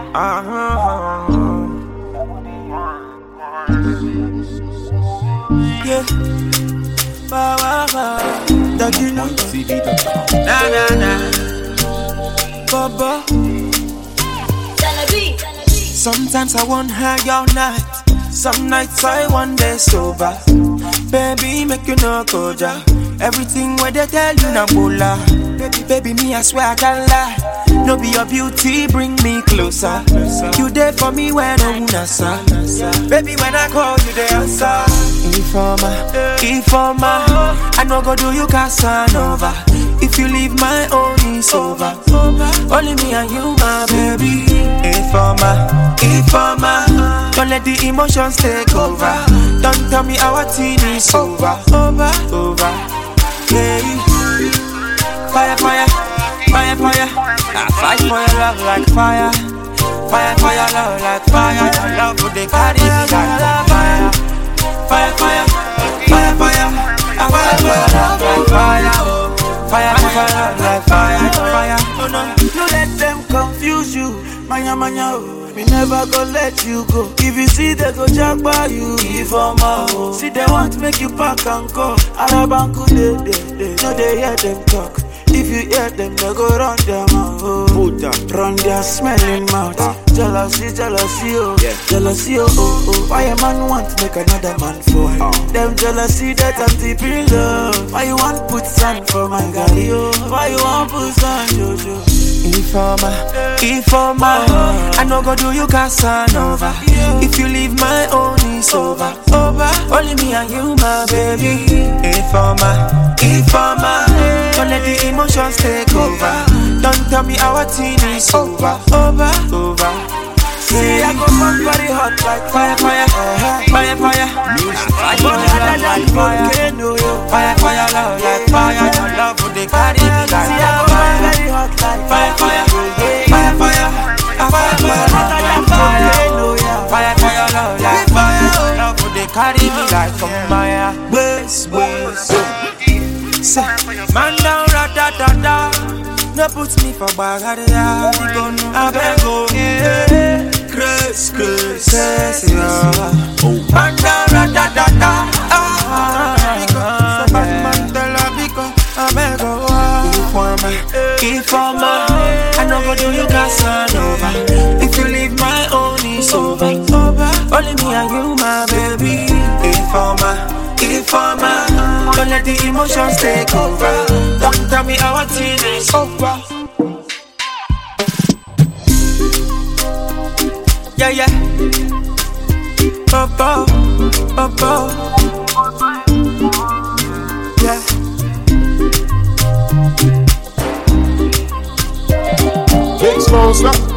Yeah. That you know. Baba. Sometimes I want high all night. Some nights I want day sober. Baby, make you no go ja. Everything what they tell you na bola. Baby, me I swear I can't lie. No be your beauty, bring me closer. You there for me when I'm nasa. Baby, when I call you, they answer. Informer, I no go do you Casanova. If you leave my own, it's over. Only me and you, my baby. Informer, don't let the emotions take over. Don't tell me our teen is over. Yeah. Fire. I fight for your love like fire. Fire for your love like fire. Your love would they carry me like fire. Fire. I fight for your love like fire. Fire for your love like fire. Oh no, don't let them confuse you. Manya, oh. Me never go let you go. If you see they go jack by you, if I'm out. See they want to make you pack and go. Arabanku they no they hear them talk. If you hear them, they go run their mouth. Run their smelling mouth. Jealousy, oh. Yeah. Jealousy, oh. Why a man want to make another man fall? Them jealousy that I'm deep in love. Why you want put sand for my galley? Why you want put sand, Jojo? Informer, I no go do you Casanova. If you leave my own, it's over. Only me and you, my baby. Informer, don't let the emotions take over. Don't tell me our teen is over. See, I go back very hot like fire. Music, fire, like fire. Fire, love like fire. Your love would they carry me like fire. See, I go back very hot like fire. Fire, love like fire. Love would they carry me like fire. Waste. Man down, da. No put me for bagada. I beg go. Grace, man down, da. Informer, I no go do you Casanova. If you leave my own, it's over. Only me and you, my baby. Informer, don't let the emotions take over. Don't tell me our teen is over. Yeah. Bubba. Yeah. Big Smoke, stop.